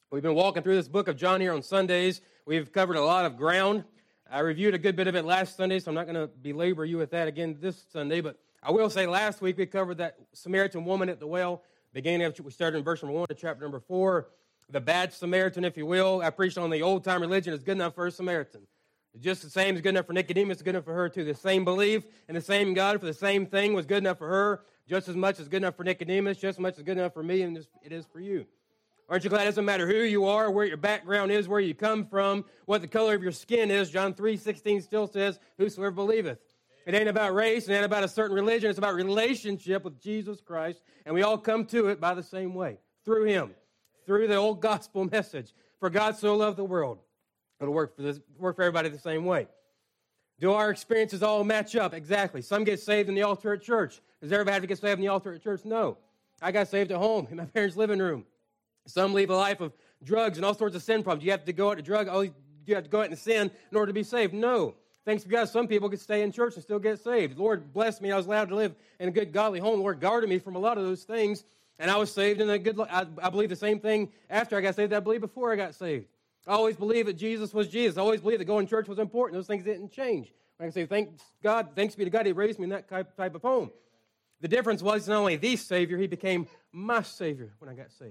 We've been walking through this book of John here on Sundays. We've covered a lot of ground. I reviewed a good bit of it last Sunday, so I'm not going to belabor you with that again this Sunday. But I will say last week we covered that Samaritan woman at the well. Beginning of, we started in verse number 1 to chapter number 4. The bad Samaritan, if you will. I preached on the old-time religion is good enough for a Samaritan. Just the same is good enough for Nicodemus, good enough for her too. The same belief in the same God for the same thing was good enough for her, just as much as good enough for Nicodemus, just as much as good enough for me, and it is for you. Aren't you glad it doesn't matter who you are, where your background is, where you come from, what the color of your skin is? John 3:16 still says, whosoever believeth. It ain't about race, it ain't about a certain religion, it's about relationship with Jesus Christ, and we all come to it by the same way, through Him, through the old gospel message. For God so loved the world. It'll work for everybody the same way. Do our experiences all match up? Exactly. Some get saved in the altar at church. Does everybody have to get saved in the altar at church? No. I got saved at home in my parents' living room. Some leave a life of drugs and all sorts of sin problems. You have to go out to drug. Oh, you have to go out and sin in order to be saved. No. Thanks be God, some people can stay in church and still get saved. The Lord blessed me. I was allowed to live in a good, godly home. The Lord guarded me from a lot of those things, and I was saved in a good life. I believe the same thing after I got saved that I believed before I got saved. I always believed that Jesus was Jesus. I always believed that going to church was important. Those things didn't change. I can say, thanks be to God, He raised me in that type of home. The difference was not only the Savior, He became my Savior when I got saved.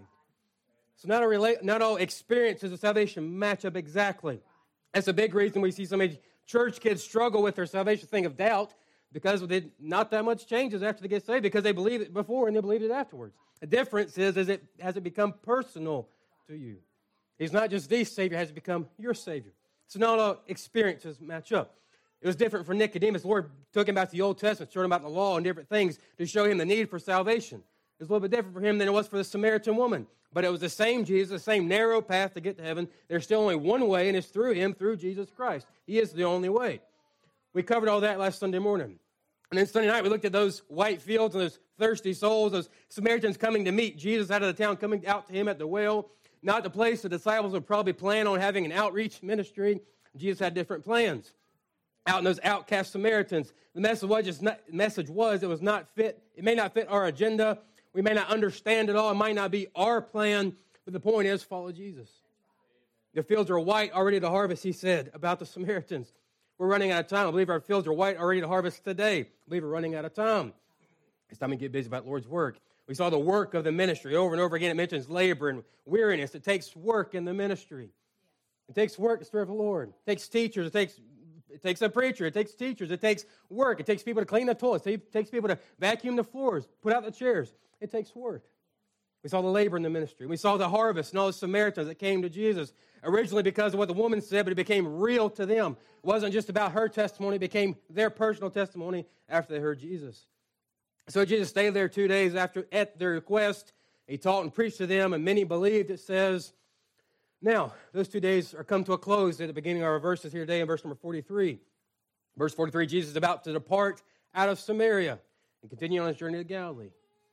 So not all experiences of salvation match up exactly. That's a big reason we see so many church kids struggle with their salvation thing of doubt, because not that much changes after they get saved, because they believe it before and they believe it afterwards. The difference is has it become personal to you? He's not just the Savior, has become your Savior. So not all experiences match up. It was different for Nicodemus. The Lord took him back to the Old Testament, showed him about the law and different things to show him the need for salvation. It was a little bit different for him than it was for the Samaritan woman. But it was the same Jesus, the same narrow path to get to heaven. There's still only one way, and it's through Him, through Jesus Christ. He is the only way. We covered all that last Sunday morning. And then Sunday night, we looked at those white fields and those thirsty souls, those Samaritans coming to meet Jesus out of the town, coming out to Him at the well. Not the place the disciples would probably plan on having an outreach ministry. Jesus had different plans. Out in those outcast Samaritans, the message was it was not fit. It may not fit our agenda. We may not understand it all. It might not be our plan. But the point is, follow Jesus. The fields are white, already to harvest, He said about the Samaritans. We're running out of time. I believe our fields are white, already to harvest today. I believe we're running out of time. It's time to get busy about the Lord's work. We saw the work of the ministry. Over and over again, it mentions labor and weariness. It takes work in the ministry. It takes work to serve the Lord. It takes teachers. It takes a preacher. It takes teachers. It takes work. It takes people to clean the toilets. It takes people to vacuum the floors, put out the chairs. It takes work. We saw the labor in the ministry. We saw the harvest and all the Samaritans that came to Jesus, originally because of what the woman said, but it became real to them. It wasn't just about her testimony. It became their personal testimony after they heard Jesus. So Jesus stayed there 2 days after at their request. He taught and preached to them, and many believed. It says, now, those 2 days are come to a close at the beginning of our verses here today in verse number 43. Verse 43, Jesus is about to depart out of Samaria and continue on His journey to Galilee.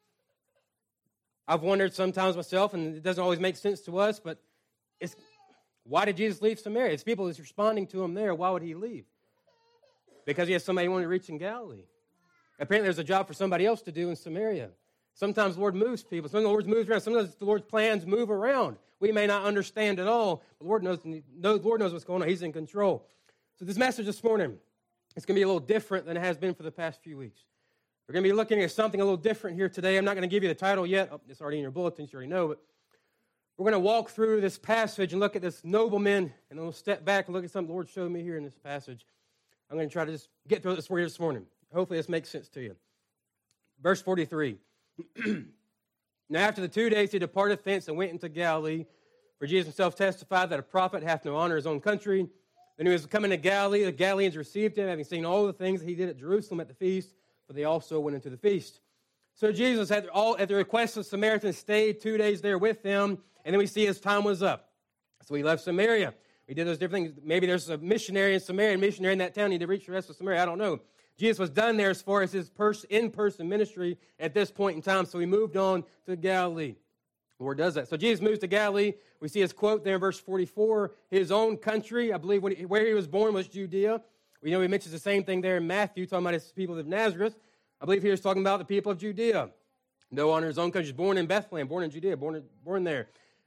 I've wondered sometimes myself, and it doesn't always make sense to us, but why did Jesus leave Samaria? It's people that's responding to Him there. Why would He leave? Because He has somebody He wanted to reach in Galilee. Apparently there's a job for somebody else to do in Samaria. Sometimes the Lord moves people. Sometimes the Lord moves around. Sometimes the Lord's plans move around. We may not understand it all. The Lord knows what's going on. He's in control. So this message this morning, it's going to be a little different than it has been for the past few weeks. We're going to be looking at something a little different here today. I'm not going to give you the title yet. Oh, it's already in your bulletins. You already know. But we're going to walk through this passage and look at this nobleman, and then we'll step back and look at something the Lord showed me here in this passage. I'm going to try to just get through this for you this morning. Hopefully this makes sense to you. Verse 43. Now after the 2 days he departed thence and went into Galilee, for Jesus Himself testified that a prophet hath no honor in his own country. Then he was coming to Galilee. The Galileans received Him, having seen all the things that He did at Jerusalem at the feast, for they also went into the feast. So Jesus, at the request of Samaritans, stayed 2 days there with them, and then we see His time was up. So He left Samaria. We did those different things. Maybe there's a missionary in Samaria, a missionary in that town. He need to reach the rest of Samaria. I don't know. Jesus was done there as far as His in-person ministry at this point in time, so He moved on to Galilee. The Lord does that. So Jesus moves to Galilee. We see His quote there in verse 44. His own country, I believe where He was born was Judea. We know He mentions the same thing there in Matthew, talking about His people of Nazareth. I believe He was talking about the people of Judea. No honor in His own country. He was born in Bethlehem, born in Judea, born there.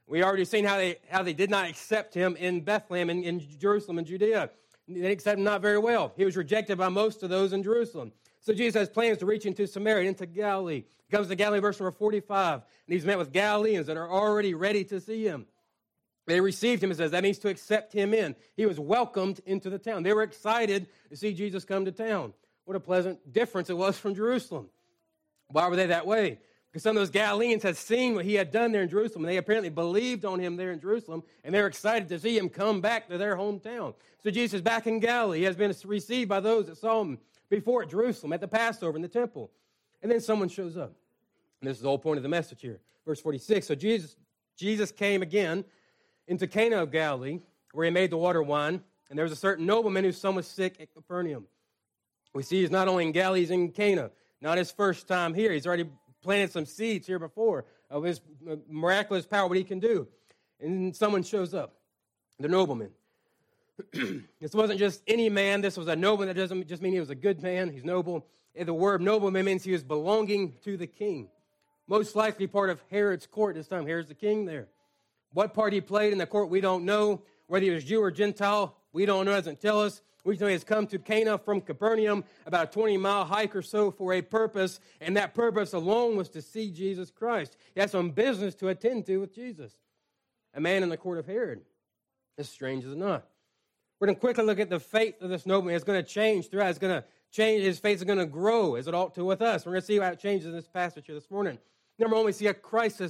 We already seen how they did not accept him in Bethlehem, in Jerusalem and Judea. They accepted him not very well. He was rejected by most of those in Jerusalem. So Jesus has plans to reach into Samaria, into Galilee. He comes to Galilee, verse number 45, and he's met with Galileans that are already ready to see him. They received him, it says. That means to accept him in. He was welcomed into the town. They were excited to see Jesus come to town. What a pleasant difference it was from Jerusalem. Why were they that way? Because some of those Galileans had seen what he had done there in Jerusalem, and they apparently believed on him there in Jerusalem, and they were excited to see him come back to their hometown. So Jesus is back in Galilee. He has been received by those that saw him before at Jerusalem, at the Passover, in the temple. And then someone shows up. And this is the whole point of the message here. Verse 46, so Jesus came again into Cana of Galilee, where he made the water wine, and there was a certain nobleman whose son was sick at Capernaum. We see he's not only in Galilee, he's in Cana. Not his first time here. He's already planted some seeds here before of his miraculous power, what he can do. And someone shows up, the nobleman. This wasn't just any man. This was a nobleman. That doesn't just mean he was a good man. He's noble. The word nobleman means he was belonging to the king. Most likely part of Herod's court this time. Herod's the king there. What part he played in the court, we don't know. Whether he was Jew or Gentile, we don't know. It doesn't tell us. We know he has come to Cana from Capernaum, about a 20-mile hike or so, for a purpose, and that purpose alone was to see Jesus Christ. He had some business to attend to with Jesus. A man in the court of Herod. As strange as not. We're going to quickly look at the faith of this nobleman. It's going to change throughout. It's going to change. His faith is going to grow, as it ought to with us. We're going to see how it changes in this passage here this morning. Number one, we see a crisis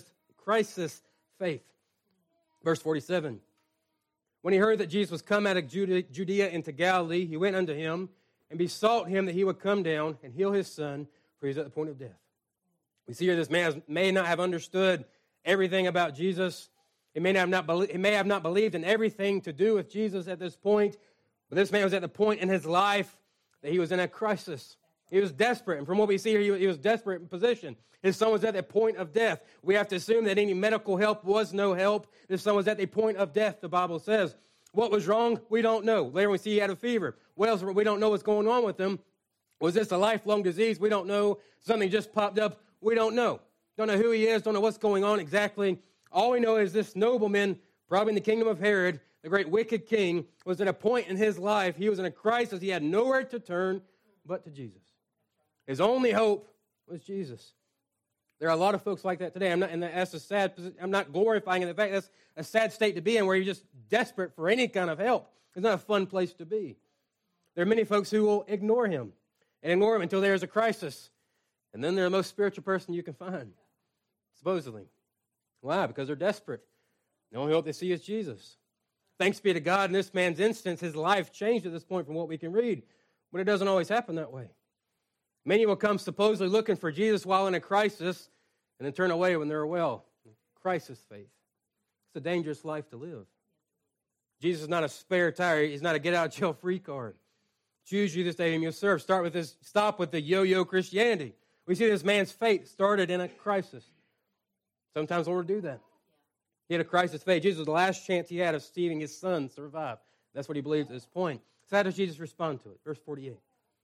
faith. Verse 47. When he heard that Jesus was come out of Judea into Galilee, he went unto him and besought him that he would come down and heal his son, for he was at the point of death. We see here this man may not have understood everything about Jesus. He may have not believed in everything to do with Jesus at this point, but this man was at the point in his life that he was in a crisis. He was desperate, and from what we see here, he was desperate in position. His son was at the point of death. We have to assume that any medical help was no help. His son was at the point of death, the Bible says. What was wrong? We don't know. Later we see he had a fever. What else? We don't know what's going on with him. Was this a lifelong disease? We don't know. Something just popped up. We don't know. Don't know who he is. Don't know what's going on exactly. All we know is this nobleman, probably in the kingdom of Herod, the great wicked king, was at a point in his life. He was in a crisis. He had nowhere to turn but to Jesus. His only hope was Jesus. There are a lot of folks like that today. That's a sad. I'm not glorifying it. In fact, that's a sad state to be in, where you're just desperate for any kind of help. It's not a fun place to be. There are many folks who will ignore him until there is a crisis, and then they're the most spiritual person you can find, supposedly. Why? Because they're desperate. The only hope they see is Jesus. Thanks be to God, in this man's instance, his life changed at this point from what we can read, but it doesn't always happen that way. Many will come supposedly looking for Jesus while in a crisis and then turn away when they're well. Crisis faith. It's a dangerous life to live. Jesus is not a spare tire. He's not a get-out-jail-free card. Choose you this day whom you'll serve. Stop with the yo-yo Christianity. We see this man's faith started in a crisis. Sometimes the Lord will do that. He had a crisis faith. Jesus was the last chance he had of seeing his son survive. That's what he believed at this point. So how does Jesus respond to it? Verse 48.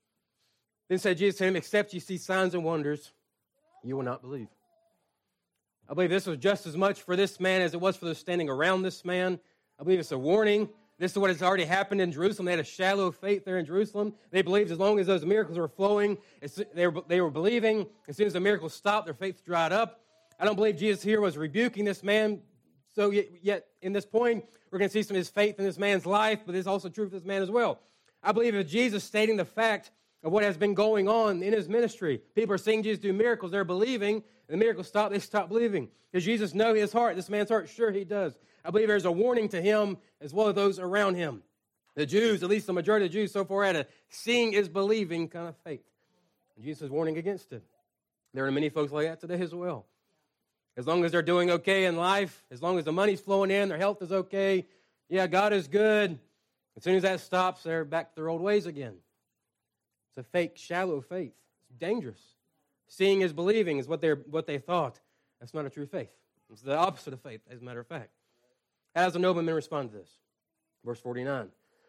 Then said Jesus to him, except you see signs and wonders, you will not believe. I believe this was just as much for this man as it was for those standing around this man. I believe it's a warning. This is what has already happened in Jerusalem. They had a shallow faith there in Jerusalem. They believed as long as those miracles were flowing, they were believing. As soon as the miracles stopped, their faith dried up. I don't believe Jesus here was rebuking this man. So yet in this point, we're going to see some of his faith in this man's life, but it's also true for this man as well. I believe if Jesus stating the fact of what has been going on in his ministry. People are seeing Jesus do miracles. They're believing. And the miracles stop. They stop believing. Does Jesus know his heart, this man's heart? Sure, he does. I believe there's a warning to him as well as those around him. The Jews, at least the majority of the Jews so far, had a seeing is believing kind of faith. And Jesus is warning against it. There are many folks like that today as well. As long as they're doing okay in life, as long as the money's flowing in, their health is okay, yeah, God is good. As soon as that stops, they're back to their old ways again. It's a fake, shallow faith. It's dangerous. Seeing is believing is what they thought. That's not a true faith. It's the opposite of faith, as a matter of fact. How does the nobleman respond to this? Verse 49.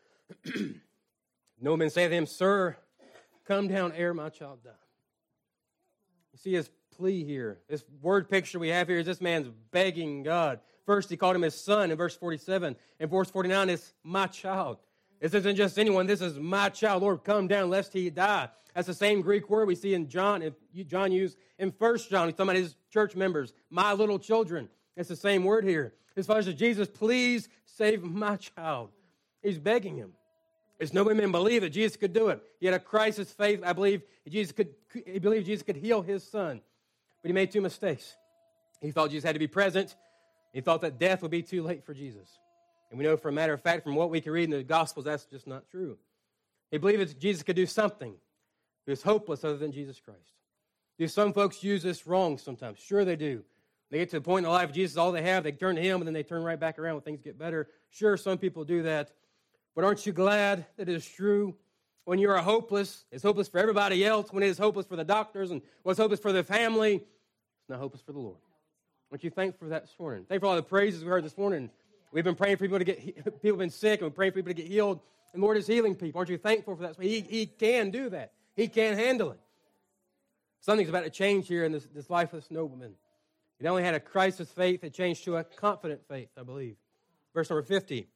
Nobleman saith to him, Sir, come down ere my child die. You see his plea here. This word picture we have here is this man's begging God, First, he called him his son in verse 47. In verse 49, it's my child. This isn't just anyone. This is my child. Lord, come down lest he die. That's the same Greek word we see in John. John used in 1 John. He's talking about his church members, my little children. It's the same word here. His father says, Jesus, please save my child. He's begging him. There's no way men believe that Jesus could do it. He had a crisis faith. I believe he believed Jesus could heal his son. But he made two mistakes. He thought Jesus had to be present. He thought that death would be too late for Jesus. And we know, for a matter of fact, from what we can read in the Gospels, that's just not true. He believed that Jesus could do something. He was hopeless other than Jesus Christ. Do some folks use this wrong sometimes? Sure they do. They get to the point in their life, Jesus is all they have. They turn to him, and then they turn right back around when things get better. Sure, some people do that. But aren't you glad that it is true? When you are hopeless, it's hopeless for everybody else. When it is hopeless for the doctors and what's hopeless for the family, it's not hopeless for the Lord. Aren't you thankful for that this morning? Thankful for all the praises we heard this morning. We've been praying for people to get, people have been sick, and we're praying for people to get healed. And the Lord is healing people. Aren't you thankful for that? He can do that. He can handle it. Something's about to change here in this life of this nobleman. He not only had a crisis faith, it changed to a confident faith, I believe. Verse number 50.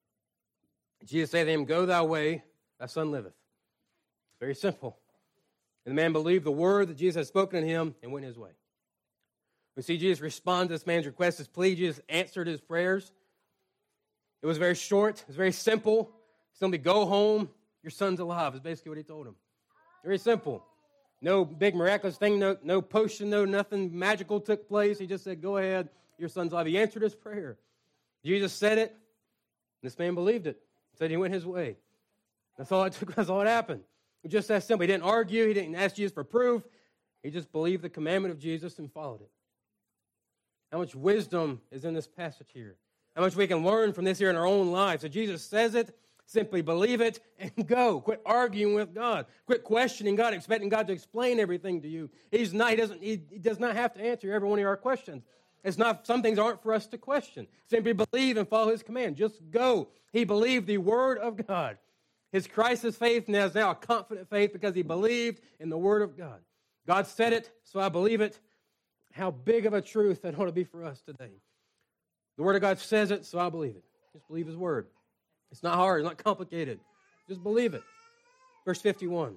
Jesus said to him, go thy way, thy son liveth. It's very simple. And the man believed the word that Jesus had spoken to him and went his way. We see Jesus respond to this man's request, his plea. Jesus answered his prayers. It was very short. It was very simple. Simply go home. Your son's alive is basically what he told him. Very simple. No big miraculous thing, no potion, nothing magical took place. He just said, go ahead, your son's alive. He answered his prayer. Jesus said it. This man believed it. Said he went his way. That's all it took. That's all it happened. It was just that simple. He didn't argue. He didn't ask Jesus for proof. He just believed the commandment of Jesus and followed it. How much wisdom is in this passage here? How much we can learn from this here in our own lives. So Jesus says it, simply believe it, and go. Quit arguing with God. Quit questioning God, expecting God to explain everything to you. He does not have to answer every one of our questions. It's not, some things aren't for us to question. Simply believe and follow his command. Just go. He believed the word of God. His crisis faith now is now a confident faith because he believed in the word of God. God said it, so I believe it. How big of a truth that ought to be for us today. The word of God says it, so I believe it. Just believe his word. It's not hard. It's not complicated. Just believe it. Verse 51.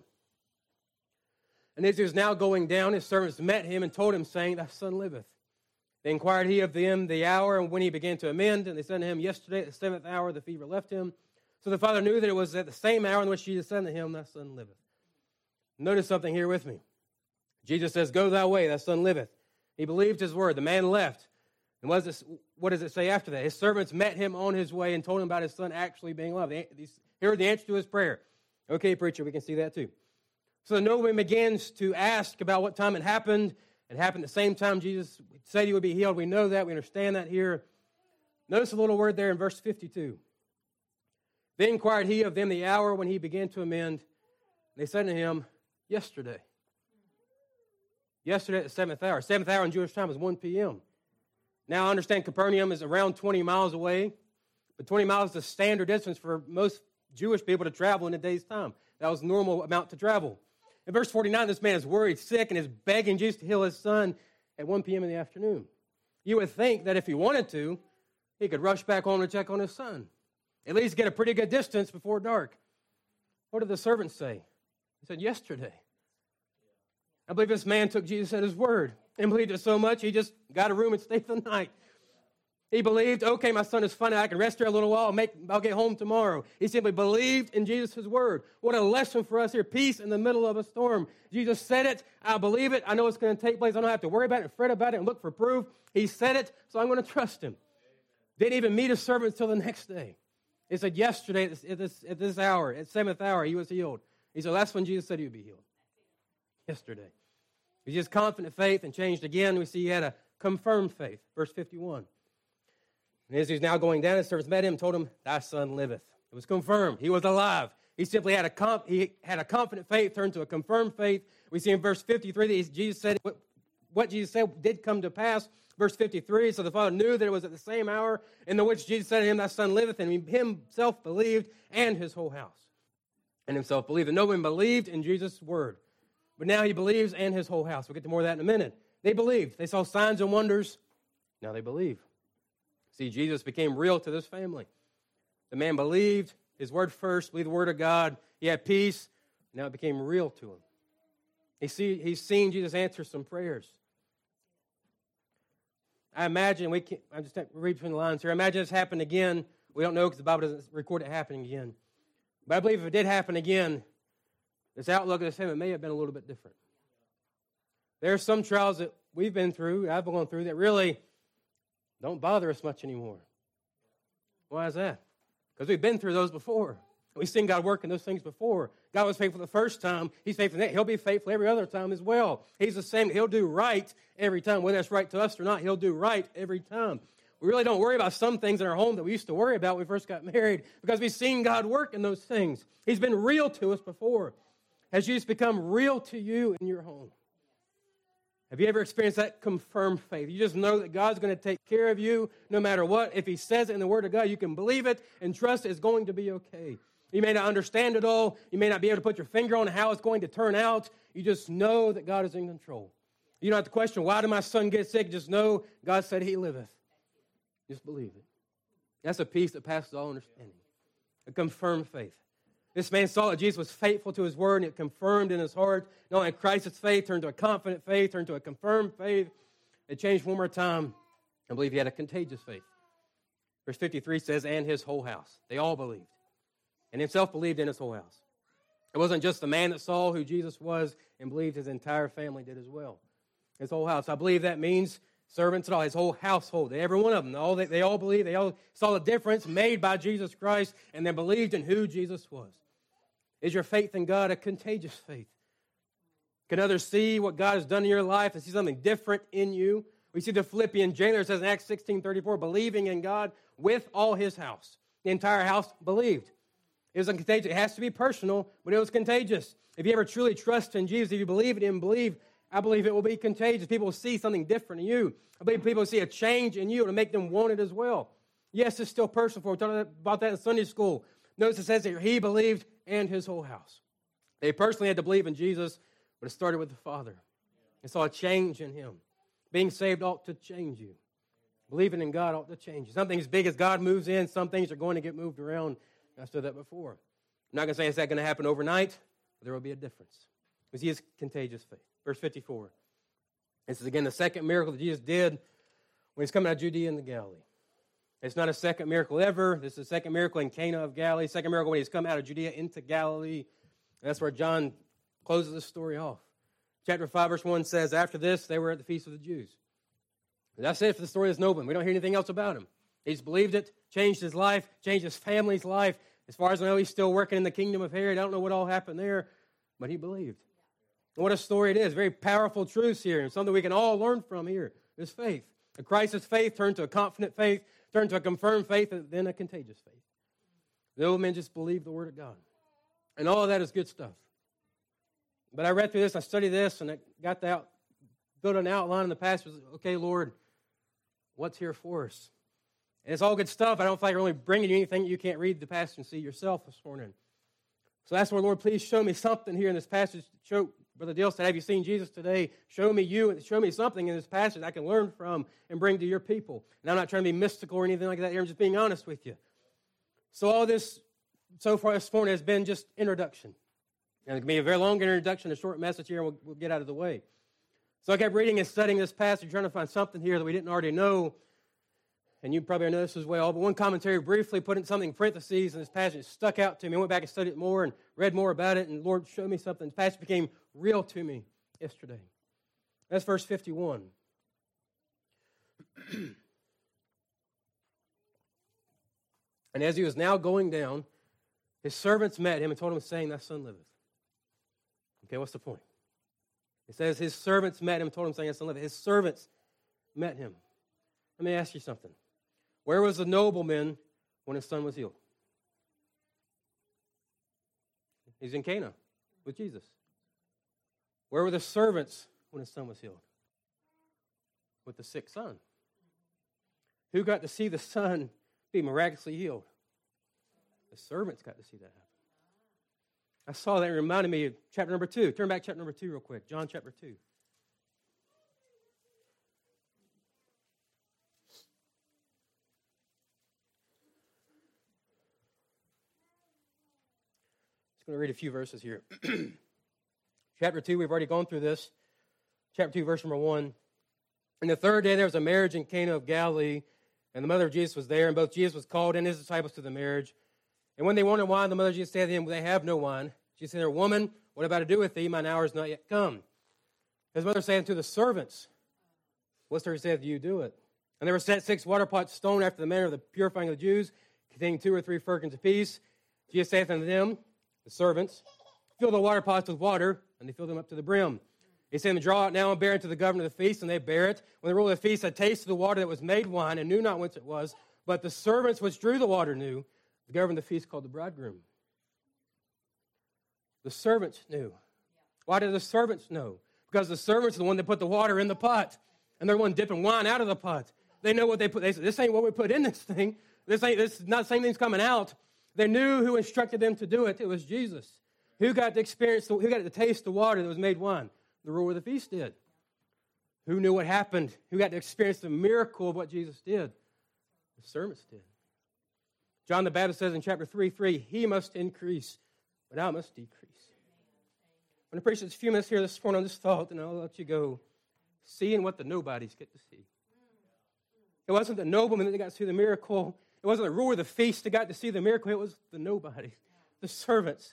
And as he was now going down, his servants met him and told him, saying, thy son liveth. They inquired he of them the hour and when he began to amend, and they said to him, yesterday at the 7th hour the fever left him. So the father knew that it was at the same hour in which Jesus said to him, thy son liveth. Notice something here with me. Jesus says, go thy way, thy son liveth. He believed his word. The man left. And what does it say after that? His servants met him on his way and told him about his son actually being alive. They heard the answer to his prayer. Okay, preacher, we can see that too. So the nobleman begins to ask about what time it happened. It happened at the same time Jesus said he would be healed. We know that. We understand that here. Notice a little word there in verse 52. Then inquired he of them the hour when he began to amend. And they said to him, yesterday. Yesterday at the 7th hour. 7th hour in Jewish time is 1 p.m. Now I understand Capernaum is around 20 miles away. But 20 miles is the standard distance for most Jewish people to travel in a day's time. That was the normal amount to travel. In verse 49, this man is worried, sick, and is begging Jesus to heal his son at 1 p.m. in the afternoon. You would think that if he wanted to, he could rush back home to check on his son. At least get a pretty good distance before dark. What did the servants say? He said, yesterday. I believe this man took Jesus at his word and believed it so much he just got a room and stayed the night. He believed, okay, my son is funny. I can rest here a little while. I'll get home tomorrow. He simply believed in Jesus' word. What a lesson for us here. Peace in the middle of a storm. Jesus said it. I believe it. I know it's going to take place. I don't have to worry about it and fret about it and look for proof. He said it, so I'm going to trust him. Didn't even meet his servant until the next day. He said yesterday at this hour, at 7th hour, he was healed. He said that's when Jesus said he would be healed. Yesterday. He just confident faith and changed again. We see he had a confirmed faith. Verse 51. And as he's now going down, his servants met him and told him, thy son liveth. It was confirmed. He was alive. He simply had a confident faith turned to a confirmed faith. We see in verse 53 that Jesus said what Jesus said did come to pass. Verse 53, so the father knew that it was at the same hour in the which Jesus said to him, thy son liveth, and he himself believed, and his whole house. And himself believed. And no one believed in Jesus' word. But now he believes, and his whole house. We'll get to more of that in a minute. They believed. They saw signs and wonders. Now they believe. See, Jesus became real to this family. The man believed his word first, believed the word of God. He had peace. Now it became real to him. He's seen Jesus answer some prayers. I imagine, I'm just reading between the lines here. I imagine this happened again. We don't know because the Bible doesn't record it happening again. But I believe if it did happen again, this outlook of this family may have been a little bit different. There are some trials that we've been through, I've gone through, that really don't bother us much anymore. Why is that? Because we've been through those before. We've seen God work in those things before. God was faithful the first time. He's faithful. He'll be faithful every other time as well. He's the same. He'll do right every time. Whether that's right to us or not, he'll do right every time. We really don't worry about some things in our home that we used to worry about when we first got married because we've seen God work in those things. He's been real to us before. Has Jesus become real to you in your home? Have you ever experienced that confirmed faith? You just know that God's going to take care of you no matter what. If he says it in the Word of God, you can believe it and trust it's going to be okay. You may not understand it all. You may not be able to put your finger on how it's going to turn out. You just know that God is in control. You don't have to question, why did my son get sick? Just know God said he liveth. Just believe it. That's a peace that passes all understanding. A confirmed faith. This man saw that Jesus was faithful to his word, and it confirmed in his heart. Not only Christ's faith turned to a confident faith, turned to a confirmed faith. It changed one more time. I believe he had a contagious faith. Verse 53 says, and his whole house. They all believed. And himself believed in his whole house. It wasn't just the man that saw who Jesus was and believed, his entire family did as well. His whole house. I believe that means servants and all, his whole household, every one of them. They all believed, they all saw the difference made by Jesus Christ, and they believed in who Jesus was. Is your faith in God a contagious faith? Can others see what God has done in your life and see something different in you? We see the Philippian jailer, it says in Acts 16:34, believing in God with all his house. The entire house believed. It was contagious. It has to be personal, but it was contagious. If you ever truly trust in Jesus, if you believe in him, I believe it will be contagious. People will see something different in you. I believe people will see a change in you to make them want it as well. Yes, it's still personal for. We talked about that in Sunday school. Notice it says that he believed and his whole house. They personally had to believe in Jesus, but it started with the Father. They saw a change in him. Being saved ought to change you. Believing in God ought to change you. Something as big as God moves in, some things are going to get moved around. I said that before. I'm not going to say it's not going to happen overnight, but there will be a difference. Because he is contagious faith. Verse 54. This is again the second miracle that Jesus did when he's coming out of Judea into Galilee. It's not a second miracle ever. This is the second miracle in Cana of Galilee. Second miracle when he's come out of Judea into Galilee. And that's where John closes the story off. Chapter 5, verse 1 says, after this, they were at the feast of the Jews. And that's it for the story of this nobleman. We don't hear anything else about him. He's believed it, changed his life, changed his family's life. As far as I know, he's still working in the kingdom of Herod. I don't know what all happened there, but he believed. And what a story it is. Very powerful truths here, and something we can all learn from here. This faith. A crisis faith turned to a confident faith, turned to a confirmed faith, and then a contagious faith. The old men just believed the word of God. And all of that is good stuff. But I read through this, I studied this, and I got that, built an outline in the passage. Okay, Lord, what's here for us? And it's all good stuff. I don't feel like I'm really bringing you anything you can't read the passage and see yourself this morning. So that's where, Lord, please show me something here in this passage. Show, Brother Dale said, have you seen Jesus today? Show me you and show me something in this passage I can learn from and bring to your people. And I'm not trying to be mystical or anything like that here. I'm just being honest with you. So all this so far this morning has been just introduction. And it can be a very long introduction, a short message here, and we'll get out of the way. So I kept reading and studying this passage, trying to find something here that we didn't already know. And you probably know this as well. But one commentary briefly put in something in parentheses, and this passage stuck out to me. I went back and studied it more and read more about it, and Lord showed me something. This passage became real to me yesterday. That's verse 51. And as he was now going down, his servants met him and told him, saying, thy son liveth. Okay, what's the point? It says his servants met him and told him, saying, thy son liveth. His servants met him. Let me ask you something. Where was the nobleman when his son was healed? He's in Cana with Jesus. Where were the servants when his son was healed? With the sick son. Who got to see the son be miraculously healed? The servants got to see that happen. I saw that. It reminded me of chapter number 2. Turn back to chapter number 2 real quick. John chapter 2. going to read a few verses here. Chapter 2, we've already gone through this. Chapter 2, verse number 1. And the third day there was a marriage in Cana of Galilee, and the mother of Jesus was there, and both Jesus was called and his disciples to the marriage. And when they wanted wine, the mother of Jesus said to him, they have no wine. Jesus said to her, Woman, what have I to do with thee? Mine hour is not yet come. His mother said unto the servants, Whatsoever he saith, you do it. And there were set 6 water pots stone after the manner of the purifying of the Jews, containing 2 or 3 firkins apiece. Jesus saith unto them, the servants, Fill the water pots with water, and they filled them up to the brim. He said, Draw out now and bear it to the governor of the feast, and they bear it. When the ruler of the feast had tasted the water that was made wine, and knew not whence it was, but the servants which drew the water knew, the governor of the feast called the bridegroom. The servants knew. Why did the servants know? Because the servants are the one that put the water in the pot, and they're the one dipping wine out of the pot. They know what they put. They said, This ain't what we put in this thing. This is not the same thing's coming out. They knew who instructed them to do it. It was Jesus. Who got to experience, who got to taste the water that was made wine? The ruler of the feast did. Who knew what happened? Who got to experience the miracle of what Jesus did? The servants did. John the Baptist says in chapter 3:3, He must increase, but I must decrease. I'm going to preach just a few minutes here this morning on this thought, and I'll let you go. Seeing what the nobodies get to see. It wasn't the nobleman that got to see the miracle. It wasn't the ruler of the feast that got to see the miracle. It was the nobodies, the servants.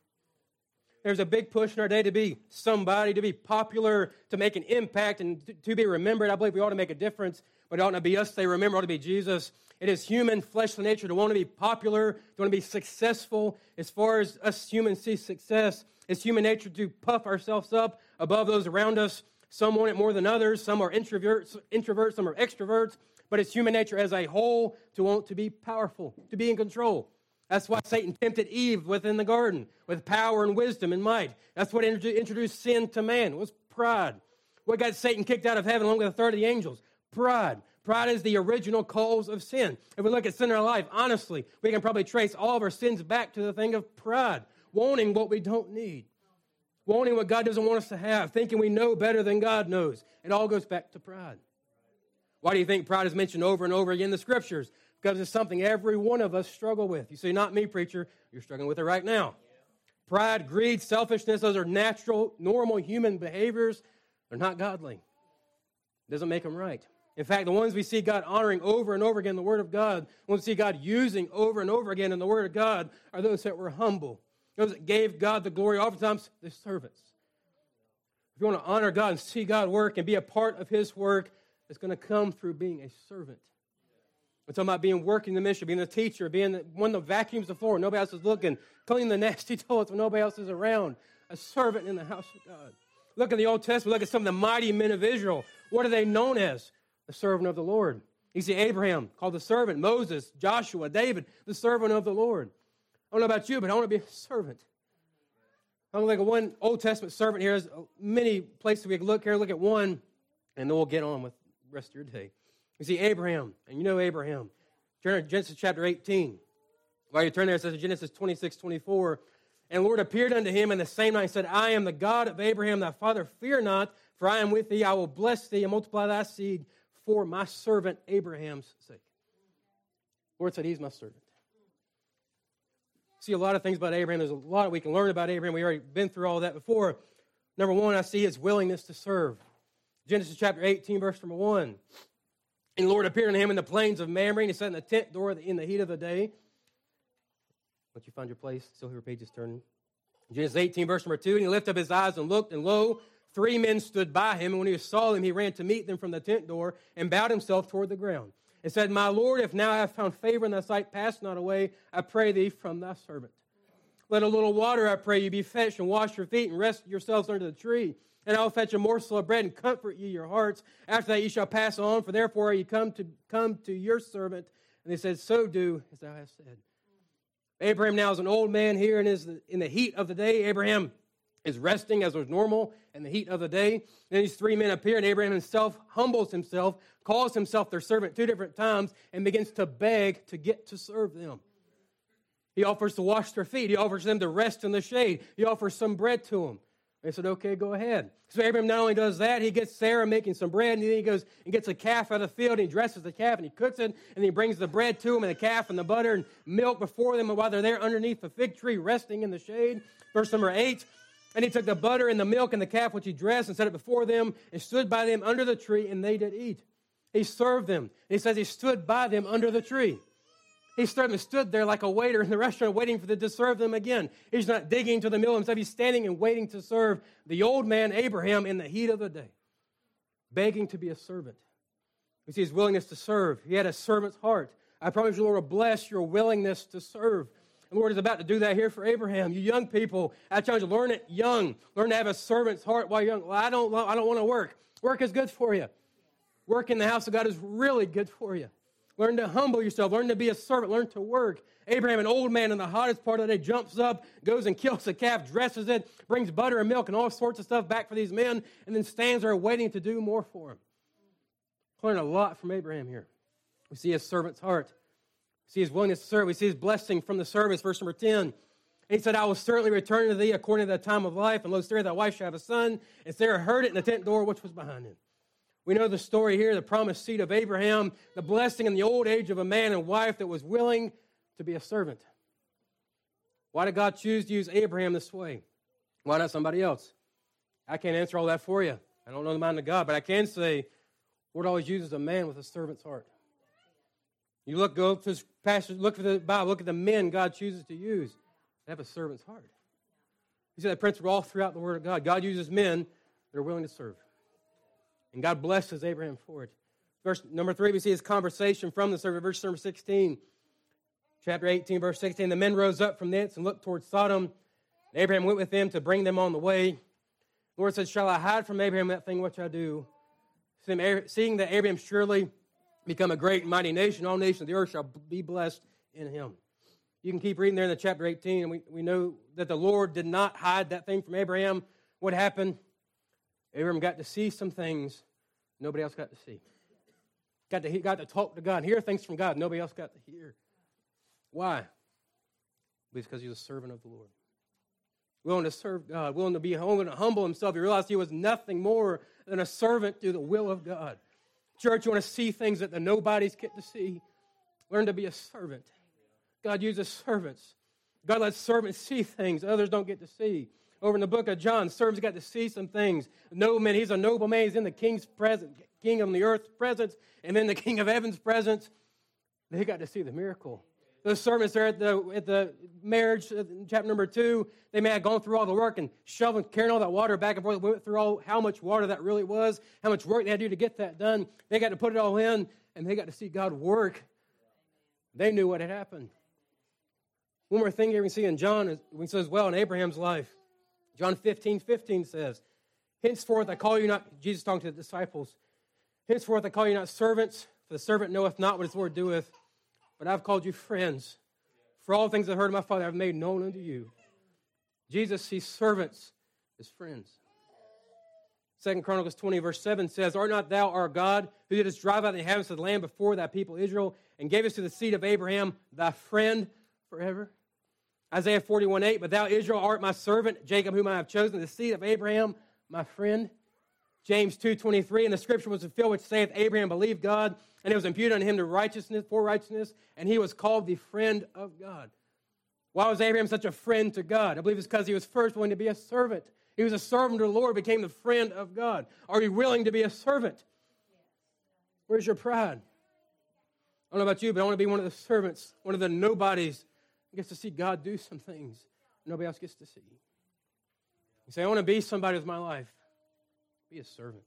There's a big push in our day to be somebody, to be popular, to make an impact, and to be remembered. I believe we ought to make a difference, but it ought not be us they remember. It ought to be Jesus. It is human, fleshly nature to want to be popular, to want to be successful. As far as us humans see success, it's human nature to puff ourselves up above those around us. Some want it more than others. Some are introverts, some are extroverts. But it's human nature as a whole to want to be powerful, to be in control. That's why Satan tempted Eve within the garden with power and wisdom and might. That's what introduced sin to man, was pride. What got Satan kicked out of heaven along with a third of the angels? Pride. Pride is the original cause of sin. If we look at sin in our life, honestly, we can probably trace all of our sins back to the thing of pride, wanting what we don't need, wanting what God doesn't want us to have, thinking we know better than God knows. It all goes back to pride. Why do you think pride is mentioned over and over again in the Scriptures? Because it's something every one of us struggle with. You say, not me, preacher. You're struggling with it right now. Pride, greed, selfishness, those are natural, normal human behaviors. They're not godly. It doesn't make them right. In fact, the ones we see God honoring over and over again in the Word of God, the ones we see God using over and over again in the Word of God, are those that were humble. Those that gave God the glory, oftentimes the servants. If you want to honor God and see God work and be a part of His work, it's going to come through being a servant. I'm talking about being working the ministry, being a teacher, being the one that vacuums the floor, nobody else is looking, cleaning the nasty toilets when nobody else is around, a servant in the house of God. Look at the Old Testament, look at some of the mighty men of Israel. What are they known as? The servant of the Lord. You see Abraham, called the servant, Moses, Joshua, David, the servant of the Lord. I don't know about you, but I want to be a servant. I don't think of one Old Testament servant here. There's many places we can look here, look at one, and then we'll get on with the rest of your day. You see Abraham, and you know Abraham. Turn to Genesis chapter 18. While you turn there, it says in Genesis 26:24, And the Lord appeared unto him in the same night and said, I am the God of Abraham, thy father. Fear not, for I am with thee. I will bless thee and multiply thy seed for my servant Abraham's sake. The Lord said, he's my servant. See a lot of things about Abraham. There's a lot we can learn about Abraham. We've already been through all that before. Number one, I see his willingness to serve. Genesis chapter 18, verse number 1. And the Lord appeared unto him in the plains of Mamre, and he sat in the tent door in the heat of the day. Once you find your place, still your page is turning. Genesis 18, verse number 2. And he lifted up his eyes and looked, and lo, 3 men stood by him. And when he saw them, he ran to meet them from the tent door and bowed himself toward the ground. And said, My Lord, if now I have found favor in thy sight, pass not away, I pray thee, from thy servant. Let a little water, I pray you, be fetched, and wash your feet, and rest yourselves under the tree. And I will fetch a morsel of bread, and comfort ye your hearts. After that ye shall pass on, for therefore are ye come to your servant. And they said, So do as thou hast said. Abraham now is an old man here, and is in the heat of the day. Abraham is resting as was normal in the heat of the day. Then these 3 men appear, and Abraham himself humbles himself, calls himself their servant 2 different times, and begins to beg to get to serve them. He offers to wash their feet. He offers them to rest in the shade. He offers some bread to them. They said, okay, go ahead. So Abraham not only does that, he gets Sarah making some bread, and then he goes and gets a calf out of the field, and he dresses the calf, and he cooks it, and he brings the bread to him, and the calf, and the butter, and milk before them while they're there underneath the fig tree, resting in the shade. Verse number 8, and he took the butter and the milk and the calf which he dressed and set it before them, and stood by them under the tree, and they did eat. He served them. He says he stood by them under the tree. He stood there like a waiter in the restaurant waiting for them to serve them again. He's not digging into the meal himself. He's standing and waiting to serve the old man Abraham in the heat of the day, begging to be a servant. We see his willingness to serve. He had a servant's heart. I promise you, Lord will bless your willingness to serve. The Lord is about to do that here for Abraham. You young people, I challenge you, learn it young. Learn to have a servant's heart while you're young. Well, I don't want to work. Work is good for you. Work in the house of God is really good for you. Learn to humble yourself. Learn to be a servant. Learn to work. Abraham, an old man in the hottest part of the day, jumps up, goes and kills a calf, dresses it, brings butter and milk and all sorts of stuff back for these men, and then stands there waiting to do more for them. Learn a lot from Abraham here. We see his servant's heart. We see his willingness to serve. We see his blessing from the service. Verse number 10. And he said, I will certainly return to thee according to the time of life, and lo, Sarah, thy wife, shall have a son. And Sarah heard it in the tent door which was behind him. We know the story here, the promised seed of Abraham, the blessing in the old age of a man and wife that was willing to be a servant. Why did God choose to use Abraham this way? Why not somebody else? I can't answer all that for you. I don't know the mind of God, but I can say, Lord always uses a man with a servant's heart. You go to this passage, look for the Bible, look at the men God chooses to use. They have a servant's heart. You see that principle all throughout the Word of God. God uses men that are willing to serve. And God blesses Abraham for it. Verse number 3, we see his conversation from the servant. Verse number 16, chapter 18, verse 16. The men rose up from thence and looked towards Sodom. And Abraham went with them to bring them on the way. The Lord said, shall I hide from Abraham that thing which I do? Seeing that Abraham surely become a great and mighty nation, all nations of the earth shall be blessed in him. You can keep reading there in the chapter 18, and we know that the Lord did not hide that thing from Abraham. What happened? Abraham got to see some things nobody else got to see. Got to talk to God and hear things from God nobody else got to hear. Why? Because he was a servant of the Lord. Willing to serve God, willing to humble himself. He realized he was nothing more than a servant to the will of God. Church, you want to see things that the nobodies get to see? Learn to be a servant. God uses servants. God lets servants see things others don't get to see. Over in the book of John, servants got to see some things. Nobleman, he's a noble man. He's in the king's presence, king of the earth's presence, and then the king of heaven's presence. They got to see the miracle. Those servants there at the marriage, chapter number 2, they may have gone through all the work and shoveling, carrying all that water back and forth. Went through how much water that really was, how much work they had to do to get that done. They got to put it all in, and they got to see God work. They knew what had happened. One more thing here we see in John is we says, well, in Abraham's life. John 15:15 says, henceforth I call you not, Jesus talking to the disciples, henceforth I call you not servants, for the servant knoweth not what his Lord doeth, but I've called you friends. For all things I've heard of my Father I have made known unto you. Jesus sees servants as friends. 2 Chronicles 20, verse 7 says, art not thou our God, who didst drive out the inhabitants of the land before thy people Israel, and gave us to the seed of Abraham, thy friend forever? Isaiah 41:8, but thou, Israel, art my servant, Jacob, whom I have chosen, the seed of Abraham, my friend. James 2:23, and the scripture was fulfilled, which saith, Abraham believed God, and it was imputed unto him to righteousness, for righteousness, and he was called the friend of God. Why was Abraham such a friend to God? I believe it's because he was first willing to be a servant. He was a servant of the Lord, became the friend of God. Are you willing to be a servant? Where's your pride? I don't know about you, but I want to be one of the servants, one of the nobodies who gets to see God do some things nobody else gets to see. You say, I want to be somebody with my life. Be a servant.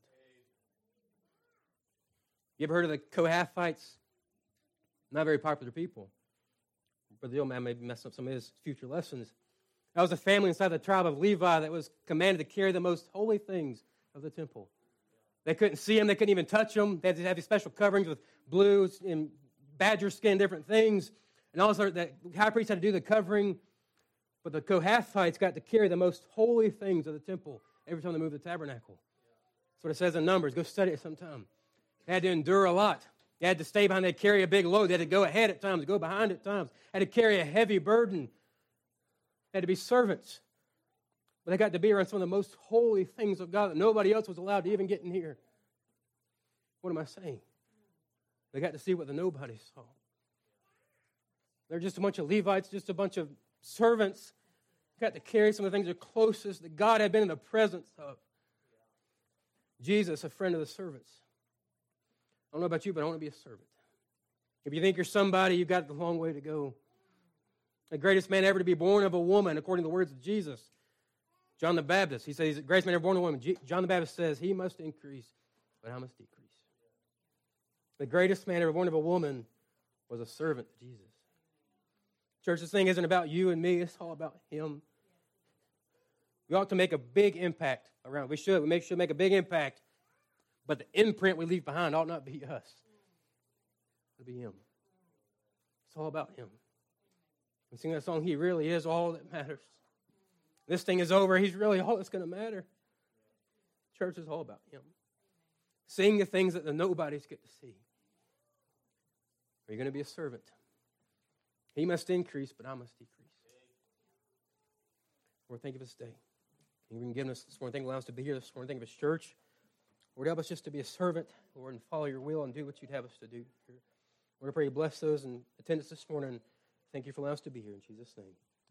You ever heard of the Kohathites? Not very popular people. Brother Dillman may be messing up some of his future lessons. That was a family inside the tribe of Levi that was commanded to carry the most holy things of the temple. They couldn't see them. They couldn't even touch them. They had to have these special coverings with blue and badger skin, different things. And also the high priest had to do the covering. But the Kohathites got to carry the most holy things of the temple every time they moved the tabernacle. That's what it says in Numbers. Go study it sometime. They had to endure a lot. They had to stay behind. They had to carry a big load. They had to go ahead at times, go behind at times. They had to carry a heavy burden. They had to be servants. But they got to be around some of the most holy things of God that nobody else was allowed to even get near. What am I saying? They got to see what the nobodies saw. They're just a bunch of Levites, just a bunch of servants. Got to carry some of the things that are closest that God had been in the presence of. Jesus, a friend of the servants. I don't know about you, but I want to be a servant. If you think you're somebody, you've got a long way to go. The greatest man ever to be born of a woman, according to the words of Jesus, John the Baptist. He says he's the greatest man ever born of a woman. John the Baptist says he must increase, but I must decrease. The greatest man ever born of a woman was a servant to Jesus. Church, this thing isn't about you and me. It's all about him. We ought to make a big impact around. We should make a big impact, but the imprint we leave behind ought not be us. It'll be him. It's all about him. We sing that song, He Really Is All That Matters. This thing is over. He's really all that's going to matter. Church is all about him. Seeing the things that the nobodies get to see. Are you going to be a servant? He must increase, but I must decrease. Lord, thank you for this day. Thank you for giving us this morning. Thank you for allowing us to be here this morning. Thank you for this church. Lord, help us just to be a servant, Lord, and follow your will and do what you'd have us to do here. Lord, I pray you bless those in attendance this morning. Thank you for allowing us to be here in Jesus' name.